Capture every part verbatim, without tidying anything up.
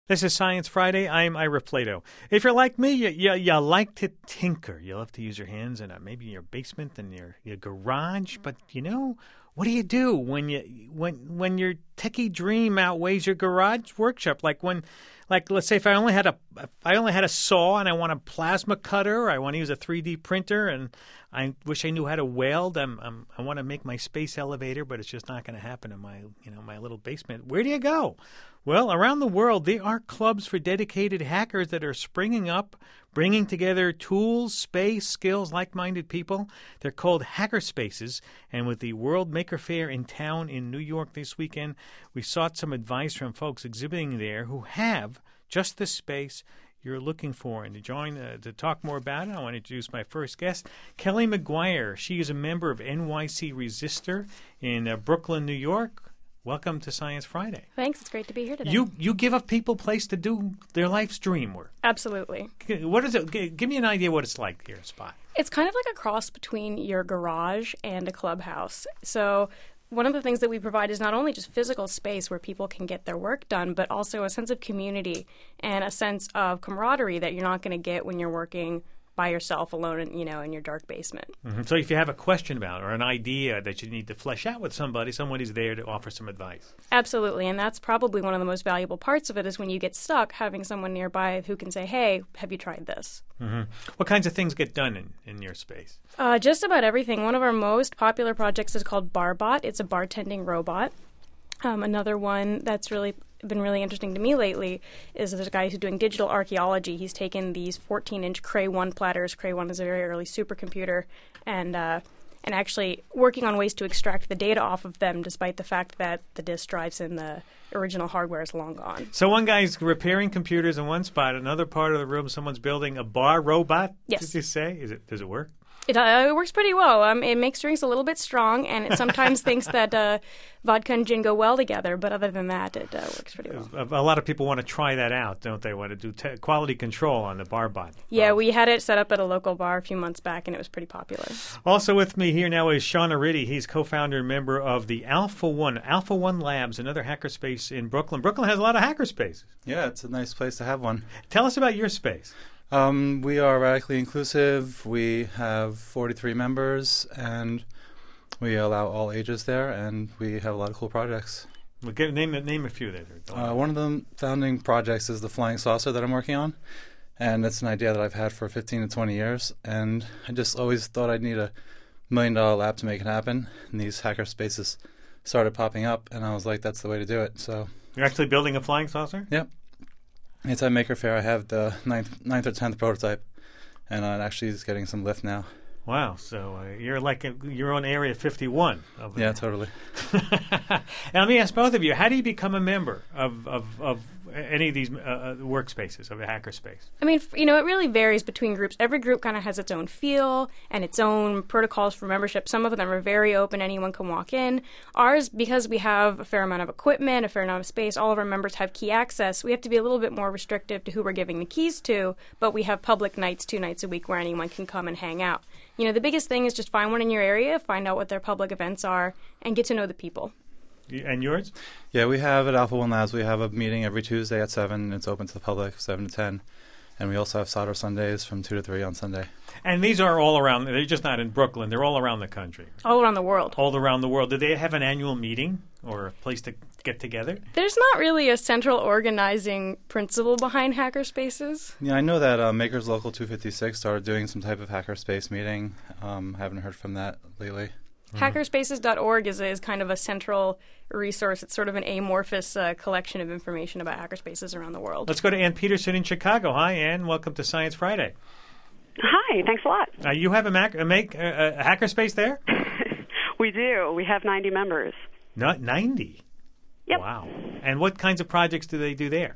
This is Science Friday. I'm Ira Flato. If you're like me, you, you, you like to tinker. You love to use your hands in uh, maybe your basement and your, your garage. But, you know, what do you do when you when when your techie dream outweighs your garage workshop? Like when, like let's say if I only had a if I only had a saw and I want a plasma cutter, or I want to use a three D printer, and I wish I knew how to weld. I'm, I'm I want to make my space elevator, but it's just not going to happen in my you know my little basement. Where do you go? Well, around the world, there are clubs for dedicated hackers that are springing up, bringing together tools, space, skills, like-minded people. They're called hackerspaces, and with the World Maker Faire in town in New York this weekend, we sought some advice from folks exhibiting there who have just the space you're looking for. And to join, uh, to talk more about it, I want to introduce my first guest, Kelly McGuire. She is a member of N Y C Resistor in uh, Brooklyn, New York. Welcome to Science Friday. Thanks. It's great to be here today. You you give up people a place to do their life's dream work. Absolutely. What is it? Give me an idea what it's like here at Spot. It's kind of like a cross between your garage and a clubhouse. So one of the things that we provide is not only just physical space where people can get their work done, but also a sense of community and a sense of camaraderie that you're not going to get when you're working by yourself alone in, you know, in your dark basement. Mm-hmm. So if you have a question about or an idea that you need to flesh out with somebody, somebody's there to offer some advice. Absolutely, and that's probably one of the most valuable parts of it is when you get stuck, having someone nearby who can say, hey, have you tried this? Mm-hmm. What kinds of things get done in, in your space? Uh, just about everything. One of our most popular projects is called Barbot. It's a bartending robot. Um, another one that's really been really interesting to me lately is there's a guy who's doing digital archaeology. He's taken these fourteen-inch Cray one platters. Cray one is a very early supercomputer, and uh, and actually working on ways to extract the data off of them, despite the fact that the disk drives and the original hardware is long gone. So one guy's repairing computers in one spot, another part of the room, someone's building a bar robot. Yes. Did you say? Is it? Does it work? It, uh, it works pretty well. Um, it makes drinks a little bit strong, and it sometimes thinks that uh, vodka and gin go well together. But other than that, it uh, works pretty well. A, a lot of people want to try that out, don't they? Want to do te- quality control on the Barbot. Yeah, um, we had it set up at a local bar a few months back, and it was pretty popular. Also with me here now is Sean Ariddi. He's co-founder and member of the Alpha One, Alpha One Labs, another hackerspace in Brooklyn. Brooklyn has a lot of hackerspaces. Yeah, it's a nice place to have one. Tell us about your space. Um, we are radically inclusive. We have forty-three members, and we allow all ages there, and we have a lot of cool projects. Well, give, name, name a few there. Uh, one of the founding projects is the flying saucer that I'm working on, and it's an idea that I've had for fifteen to twenty years, and I just always thought I'd need a million-dollar lab to make it happen, and these hacker spaces started popping up, and I was like, that's the way to do it. So you're actually building a flying saucer? Yep. It's at Maker Faire. I have the ninth, ninth or tenth prototype, and uh, it actually is getting some lift now. Wow, so uh, you're like a, you're on Area fifty-one. Over yeah, there. Totally. Now, let me ask both of you, how do you become a member of, of, of any of these uh, workspaces, of a hackerspace? I mean, you know, it really varies between groups. Every group kind of has its own feel and its own protocols for membership. Some of them are very open. Anyone can walk in. Ours, because we have a fair amount of equipment, a fair amount of space, all of our members have key access. We have to be a little bit more restrictive to who we're giving the keys to, but we have public nights two nights a week where anyone can come and hang out. You know, the biggest thing is just find one in your area, find out what their public events are, and get to know the people. And yours? Yeah, we have at Alpha One Labs, we have a meeting every Tuesday at seven. It's open to the public, seven to ten. And we also have solder Sundays from two to three on Sunday. And these are all around, they're just not in Brooklyn, they're all around the country. All around the world. All around the world. Do they have an annual meeting or a place to get together? There's not really a central organizing principle behind hackerspaces. Yeah, I know that uh, Makers Local two fifty-six started doing some type of hackerspace meeting. Um, haven't heard from that lately. Mm-hmm. Hackerspaces dot org is, is kind of a central resource. It's sort of an amorphous uh, collection of information about hackerspaces around the world. Let's go to Ann Peterson in Chicago. Hi, Ann. Welcome to Science Friday. Hi. Thanks a lot. Uh, you have a, Mac, a, make, a, a hackerspace there? We do. We have ninety members. Not ninety? Yep. Wow. And what kinds of projects do they do there?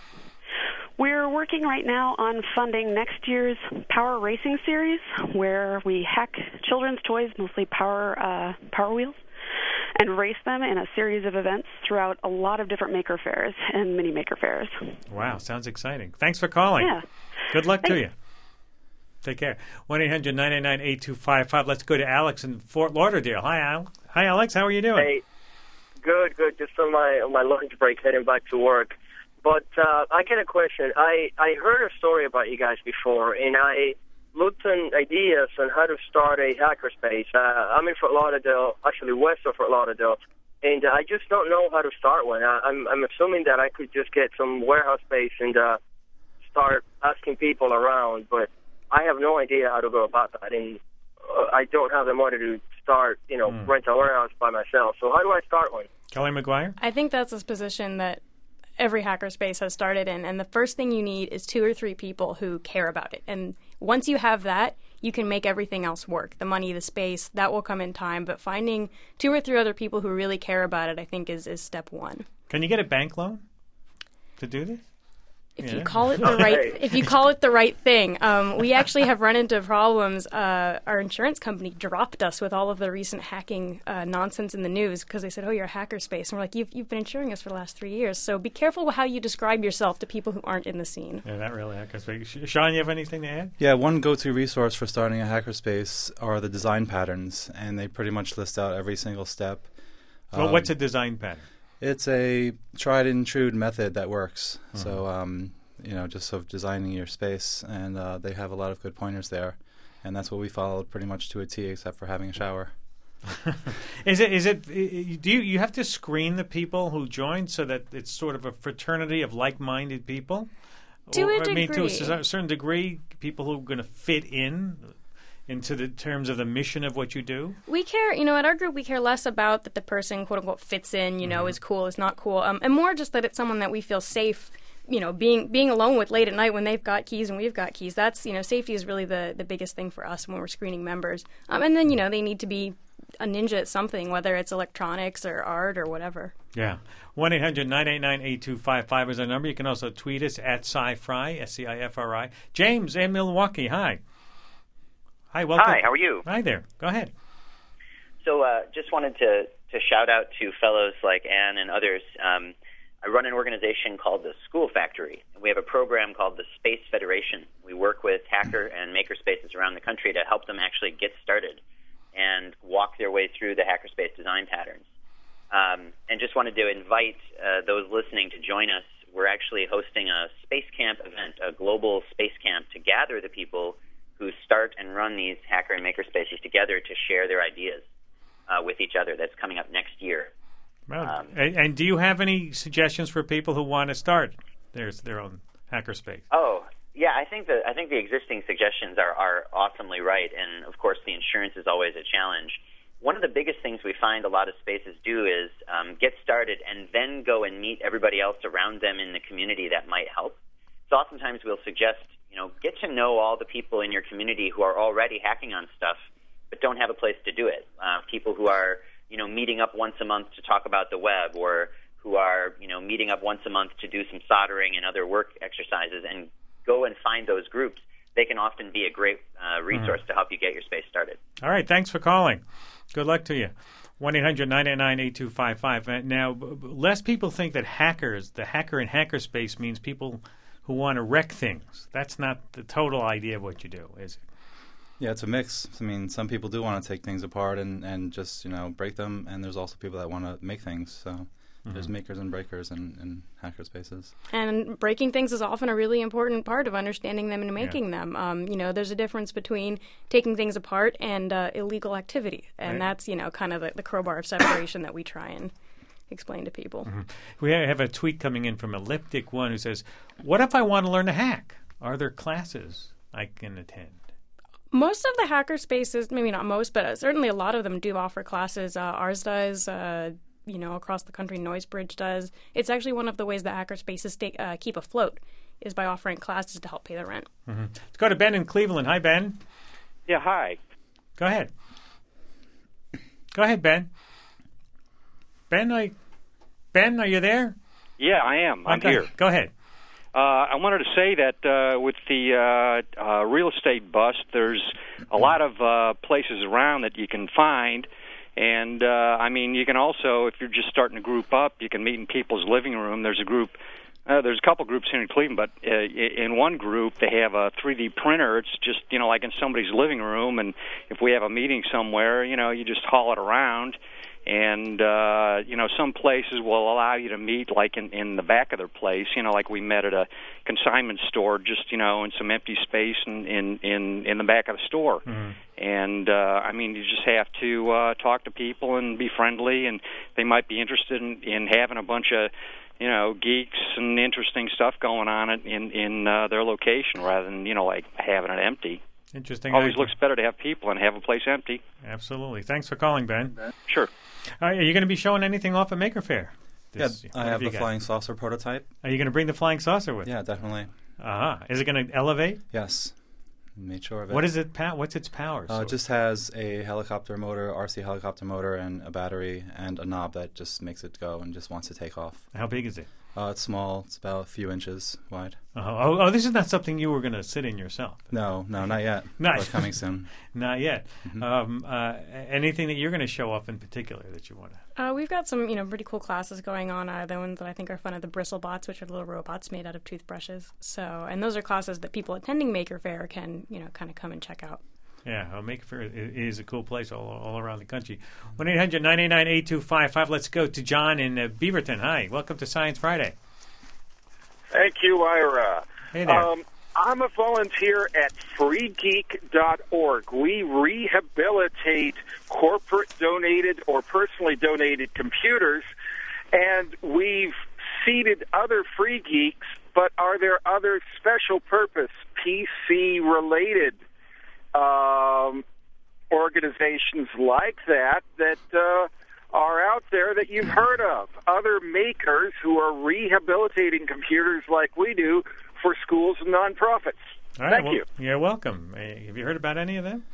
We're working right now on funding next year's Power Racing Series, where we hack children's toys, mostly Power uh, Power Wheels, and race them in a series of events throughout a lot of different maker fairs and mini maker fairs. Wow, sounds exciting. Thanks for calling. Yeah. Good luck Thanks. to you. Take care. one eight hundred nine nine nine eight two five five. Let's go to Alex in Fort Lauderdale. Hi, Al. Hi, Alex. How are you doing? Hey, good, good. Just on my on my lunch break, heading back to work. But uh, I get a question. I, I heard a story about you guys before, and I looked on ideas on how to start a hackerspace. Uh, I'm in Fort Lauderdale, actually west of Fort Lauderdale, and I just don't know how to start one. I, I'm, I'm assuming that I could just get some warehouse space and uh, start asking people around, but I have no idea how to go about that, and uh, I don't have the money to start, you know, mm. rent a warehouse by myself. So how do I start one? Kelly McGuire? I think that's a position that every hackerspace has started in, and the first thing you need is two or three people who care about it. And once you have that, you can make everything else work. The money, the space, that will come in time, but finding two or three other people who really care about it, I think, is, is step one. Can you get a bank loan to do this? If yeah. you call it the right, if you call it the right thing, um, we actually have run into problems. Uh, our insurance company dropped us with all of the recent hacking uh, nonsense in the news because they said, "Oh, you're a hackerspace," and we're like, "You've you've been insuring us for the last three years." So be careful how you describe yourself to people who aren't in the scene. Yeah, not really hackerspace. Sean, you have anything to add? Yeah, one go-to resource for starting a hackerspace are the design patterns, and they pretty much list out every single step. Well, um, what's a design pattern? It's a tried and true method that works. Mm-hmm. So, um, you know, just sort of designing your space, and uh, they have a lot of good pointers there, and that's what we followed pretty much to a T, except for having a shower. is it? Is it? Do you you have to screen the people who join so that it's sort of a fraternity of like-minded people? To or, a degree. I mean, to a certain degree, people who are going to fit in. Into the terms of the mission of what you do? We care, you know, at our group, we care less about that the person, quote unquote, fits in, you know, mm-hmm. is cool, is not cool, um, and more just that it's someone that we feel safe, you know, being being alone with late at night when they've got keys and we've got keys. That's, you know, safety is really the, the biggest thing for us when we're screening members. Um, and then, you know, they need to be a ninja at something, whether it's electronics or art or whatever. Yeah. one eight hundred nine eight nine eight two five five is our number. You can also tweet us at SciFri, S C I F R I. James in Milwaukee, hi. Hi, welcome. Hi, how are you? Hi there. Go ahead. So uh, just wanted to, to shout out to fellows like Ann and others. Um, I run an organization called the School Factory. We have a program called the Space Federation. We work with hacker and maker spaces around the country to help them actually get started and walk their way through the hackerspace design patterns. Um, and just wanted to invite uh, those listening to join us. We're actually hosting a space camp event, a global space camp, to gather the people who start and run these hacker and maker spaces together to share their ideas uh, with each other. That's coming up next year. Well, um, and, and do you have any suggestions for people who want to start their their own hackerspace? Oh, yeah, I think the I think the existing suggestions are, are awesomely right, and of course the insurance is always a challenge. One of the biggest things we find a lot of spaces do is um, get started and then go and meet everybody else around them in the community that might help. So oftentimes we'll suggest, you know, get to know all the people in your community who are already hacking on stuff but don't have a place to do it. Uh, people who are, you know, meeting up once a month to talk about the web, or who are, you know, meeting up once a month to do some soldering and other work exercises, and go and find those groups. They can often be a great uh, resource mm-hmm. to help you get your space started. All right. Thanks for calling. Good luck to you. one eight hundred nine eight nine eight two five five. Now, less people think that hackers, the hacker in hackerspace, means people who want to wreck things. That's not the total idea of what you do, is it? Yeah, it's a mix. I mean, some people do want to take things apart and, and just, you know, break them, and there's also people that want to make things. So mm-hmm. there's makers and breakers in, in hacker spaces. And breaking things is often a really important part of understanding them and making yeah. them. Um, you know, there's a difference between taking things apart and uh, illegal activity, and right. that's, you know, kind of the, the crowbar of separation that we try and explain to people. Mm-hmm. We have a tweet coming in from Elliptic One who says, what if I want to learn to hack? Are there classes I can attend? Most of the hacker spaces, maybe not most, but certainly a lot of them do offer classes. Uh, ours does, uh, you know, across the country, Noisebridge does. It's actually one of the ways that hacker spaces stay, uh, keep afloat is by offering classes to help pay the rent. Mm-hmm. Let's go to Ben in Cleveland. Hi, Ben. Yeah, hi. Go ahead. Go ahead, Ben. Ben, I, Ben, are you there? Yeah, I am. I'm okay. here. Go ahead. Uh, I wanted to say that uh, with the uh, uh, real estate bust, there's a lot of uh, places around that you can find. And, uh, I mean, you can also, if you're just starting to group up, you can meet in people's living room. There's a group, uh, there's a couple groups here in Cleveland, but uh, in one group they have a three D printer. It's just, you know, like in somebody's living room. And if we have a meeting somewhere, you know, you just haul it around. And, uh, you know, some places will allow you to meet, like, in, in the back of their place, you know, like we met at a consignment store, just, you know, in some empty space in, in, in, in the back of the store. Mm-hmm. And, uh, I mean, you just have to uh, talk to people and be friendly, and they might be interested in, in having a bunch of, you know, geeks and interesting stuff going on in, in uh, their location rather than, you know, like having it empty. Interesting. Always looks better to have people and have a place empty. Absolutely. Thanks for calling, Ben. Sure. Uh, are you going to be showing anything off at Maker Faire? This, yeah, I have the got? flying saucer prototype. Are you going to bring the flying saucer with you? Yeah, definitely. Uh-huh. Is it going to elevate? Yes. Made sure of it. What is it? What's its power? Uh, it just has a helicopter motor, R C helicopter motor, and a battery, and a knob that just makes it go and just wants to take off. How big is it? Uh, it's small. It's about a few inches wide. Uh-huh. Oh, oh, this is not something you were going to sit in yourself. No, no, not yet. Not but coming soon. Not yet. Mm-hmm. Um, uh, anything that you're going to show off in particular that you want to? Uh, we've got some, you know, pretty cool classes going on. Uh, the ones that I think are fun are the Bristlebots, which are little robots made out of toothbrushes. So, and those are classes that people attending Maker Faire can, you know, kind of come and check out. Yeah, well, Maker Faire is a cool place all, all around the country. one eight hundred nine eight nine eight two five five. Let's go to John in uh, Beaverton. Hi, welcome to Science Friday. Thank you, Ira. Hey there. Um, I'm a volunteer at free geek dot org. We rehabilitate corporate-donated or personally donated computers, and we've seeded other free geeks, but are there other special-purpose P C-related um, organizations like that that uh, are out there that you've heard of? Other makers who are rehabilitating computers like we do for schools and nonprofits. All right, Thank well, you. You're welcome. Uh, have you heard about any of them?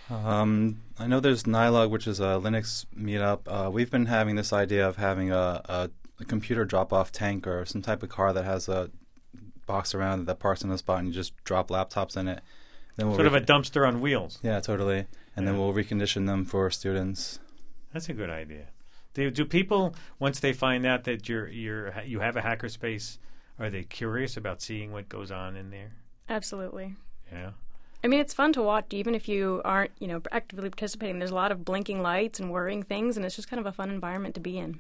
Um, I know there's Nilog, which is a Linux meetup. Uh, we've been having this idea of having a, a, a computer drop-off tank or some type of car that has a box around it that parks in a spot and you just drop laptops in it. Then we'll sort of a dumpster on wheels. Yeah, totally. And yeah. then we'll recondition them for students. That's a good idea. Do, do people, once they find out that you're you're you have a hackerspace, are they curious about seeing what goes on in there? Absolutely. Yeah. I mean, it's fun to watch, even if you aren't, you know, actively participating. There's a lot of blinking lights and whirring things, and it's just kind of a fun environment to be in.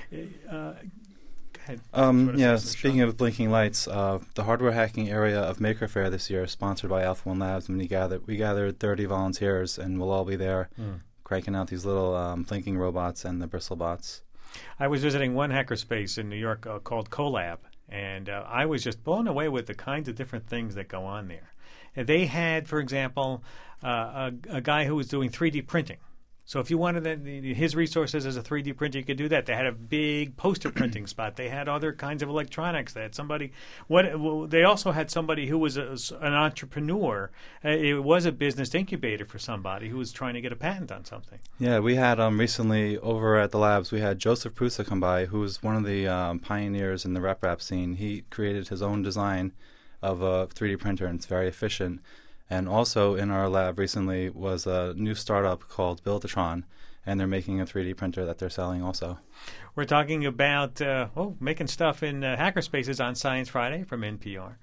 Uh, go ahead. Um, yeah, speaking of blinking lights, uh, the hardware hacking area of Maker Faire this year is sponsored by Alpha One Labs, and we gathered, we gathered thirty volunteers, and we'll all be there. Mm. Cranking out these little um, blinking robots and the Bristlebots. I was visiting one hackerspace in New York uh, called Colab, and uh, I was just blown away with the kinds of different things that go on there. And they had, for example, uh, a, a guy who was doing three D printing. So if you wanted the, his resources as a three D printer, you could do that. They had a big poster printing spot. They had other kinds of electronics. They had somebody. What well, they also had somebody who was a, an entrepreneur. Uh, it was a business incubator for somebody who was trying to get a patent on something. Yeah, we had um, recently over at the labs. We had Joseph Prusa come by, who was one of the um, pioneers in the rep rap scene. He created his own design of a three D printer, and it's very efficient. And also in our lab recently was a new startup called Buildatron, and they're making a three D printer that they're selling also. We're talking about uh, oh, making stuff in uh, hackerspaces on Science Friday from N P R.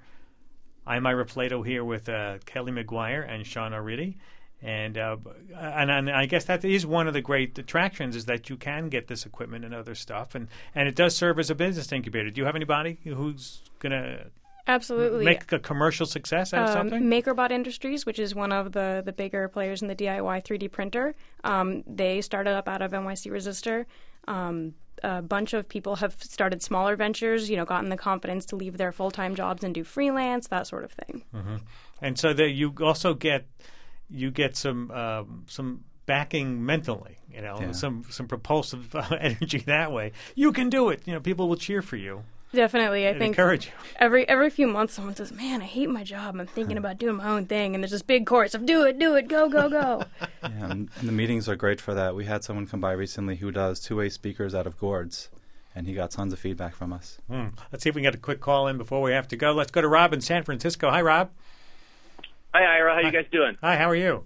I'm Ira Plato here with uh, Kelly McGuire and Sean O'Reilly. And, uh, and and I guess that is one of the great attractions is that you can get this equipment and other stuff. And, and it does serve as a business incubator. Do you have anybody who's going to... Absolutely. Make a commercial success out of um, something? MakerBot Industries, which is one of the, the bigger players in the D I Y three D printer, um, they started up out of N Y C Resistor. Um, a bunch of people have started smaller ventures, you know, gotten the confidence to leave their full-time jobs and do freelance, that sort of thing. Mm-hmm. And so that you also get you get some um, some backing mentally, you know, yeah. some some propulsive uh, energy that way. You can do it. You know, people will cheer for you. Definitely, I and think encourage you. Every every few months, someone says, "Man, I hate my job. I'm thinking about doing my own thing." And there's this big chorus of "Do it, do it, go, go, go." Yeah, and, and the meetings are great for that. We had someone come by recently who does two-way speakers out of gourds, and he got tons of feedback from us. Hmm. Let's see if we can get a quick call in before we have to go. Let's go to Rob in San Francisco. Hi, Rob. Hi, Ira. How Hi. you guys doing? Hi. How are you?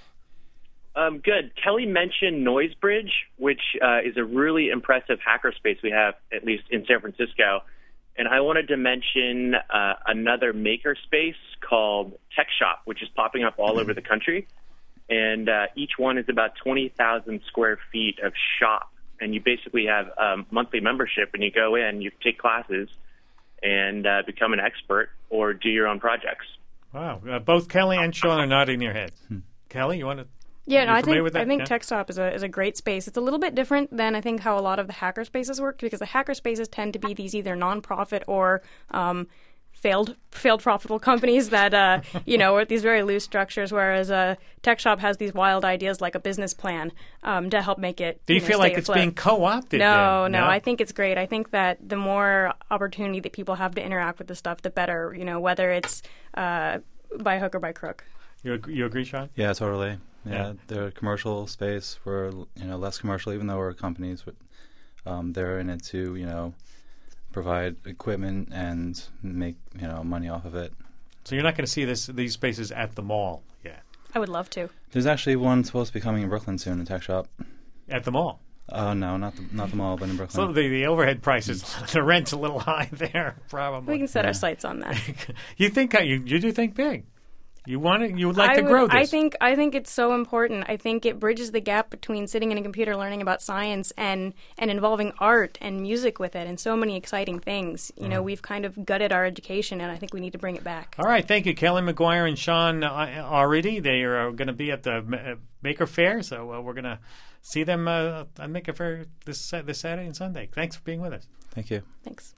Um, good. Kelly mentioned NoiseBridge, which uh, is a really impressive hackerspace we have, at least in San Francisco. And I wanted to mention uh, another makerspace called Tech Shop, which is popping up all over the country. And uh, each one is about twenty thousand square feet of shop and you basically have a monthly membership, and you go in, you take classes, and uh, become an expert or do your own projects. Wow. Uh, both Kelly and Sean are nodding their heads. Hmm. Kelly, you want to? Yeah, no, I think with that? I think yeah? TechStop is a is a great space. It's a little bit different than I think how a lot of the hacker spaces work, because the hacker spaces tend to be these either nonprofit or um, failed failed profitable companies that uh, you know, with these very loose structures. Whereas uh, TechShop has these wild ideas like a business plan um, to help make it. Do you, you know, feel stay like it's afloat. being co-opted? No, then? no, no. I think it's great. I think that the more opportunity that people have to interact with the stuff, the better. You know, whether it's uh, by hook or by crook. You ag- you agree, Sean? Yeah, totally. Yeah, Yeah. they're a commercial space. We're you know less commercial, even though we're companies, but um, they're in it to you know provide equipment and make you know money off of it. So you're not going to see this these spaces at the mall yet? I would love to. There's actually one supposed to be coming in Brooklyn soon, a tech shop. At the mall? Oh no, not the not the mall, but in Brooklyn. So the, the overhead prices, the rent's a little high there, probably. We can set our sights on that. You think uh, you you do think big? You want it? You would like I to would, grow this? I think I think it's so important. I think it bridges the gap between sitting in a computer learning about science and and involving art and music with it, and so many exciting things. You mm. know, we've kind of gutted our education, and I think we need to bring it back. All right, thank you, Kelly McGuire and Sean uh, already. They are going to be at the uh, Maker Faire, so uh, we're going to see them uh, at Maker Faire this uh, this Saturday and Sunday. Thanks for being with us. Thank you. Thanks.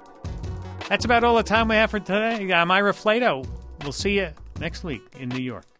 That's about all the time we have for today. I'm Ira Flato. We'll see you next week in New York.